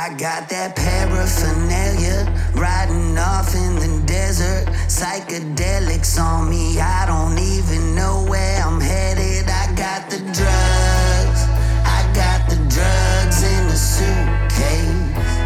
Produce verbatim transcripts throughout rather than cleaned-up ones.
I got that paraphernalia, riding off in the desert. Psychedelics on me, I don't even know where I'm headed. I got the drugs, I got the drugs in the suitcase.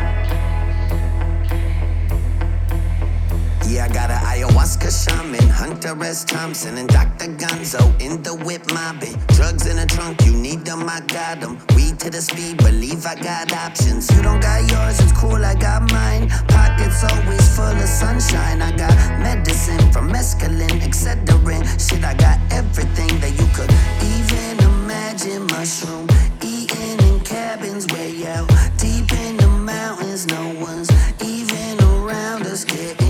Yeah, I got an ayahuasca shaman, Hunter S. Thompson, and Doctor Gonzo in the whip mobbing. Drugs in the trunk, you need them, I got them. Weed to the speed, believe I got options. You don't got yours, it's cool, I got mine. Pockets always full of sunshine. I got medicine from mescaline, Excedrin. Shit, I got everything that you could even imagine. Mushroom eating in cabins way out deep in the mountains. No one's even around us getting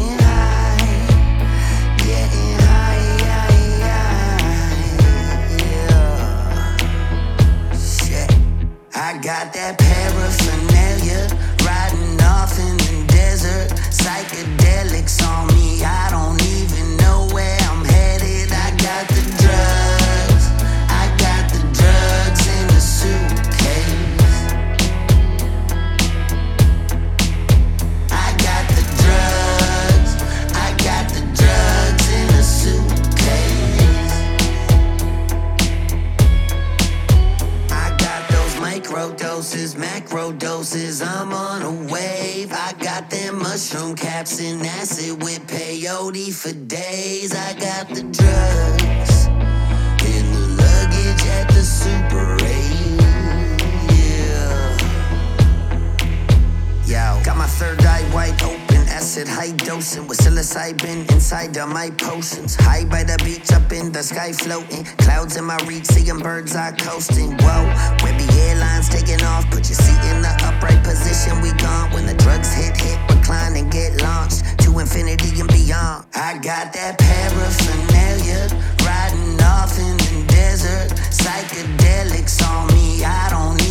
Getting high, yeah. Shit. I got that paraphernalia, riding off in the desert. Psychedelics on me, I don't even know where I'm headed. I got the drugs, I got the drugs in the suitcase. I got the drugs, I got the drugs in the suitcase. I got those micro doses, macro doses, I'm on a wave. I got them mushroom caps in acid with peyote for days. I got the drugs in the luggage at the Super eight. Yeah. Yo, got my third eye wide open, acid high dosing with psilocybin inside of my potions. High by the beach, up in the sky floating. Clouds in my reach, seeing birds eye coasting. Whoa, webby airlines taking off. Put your seat in the upright position. We gone when the drugs hit, hit, recline and get launched to infinity and beyond. I got that paraphernalia, riding off in the desert. Psychedelics on me, I don't need